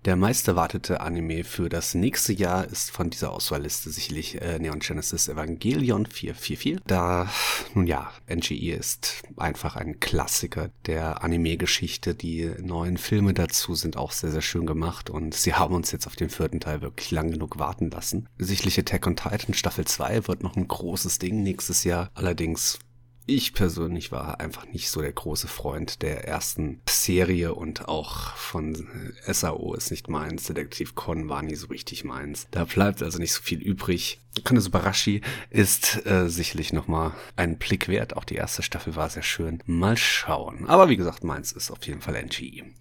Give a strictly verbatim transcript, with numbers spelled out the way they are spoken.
Der meist erwartete Anime für das nächste Jahr ist von dieser Auswahlliste sicherlich äh, Neon Genesis Evangelion vier vier vier. Da, nun ja, N G E ist einfach ein Klassiker der Anime-Geschichte. Die neuen Filme dazu sind auch sehr, sehr schön gemacht und sie haben uns jetzt auf den vierten Teil wirklich lang genug warten lassen. Sicherlich Attack on Titan Staffel zwei wird noch ein großes Ding nächstes Jahr. Allerdings ich persönlich war einfach nicht so der große Freund der ersten Serie und auch von S A O ist nicht meins. Detektiv Conan war nie so richtig meins. Da bleibt also nicht so viel übrig. Konosubarashi ist äh, sicherlich nochmal einen Blick wert. Auch die erste Staffel war sehr schön. Mal schauen. Aber wie gesagt, meins ist auf jeden Fall N G E.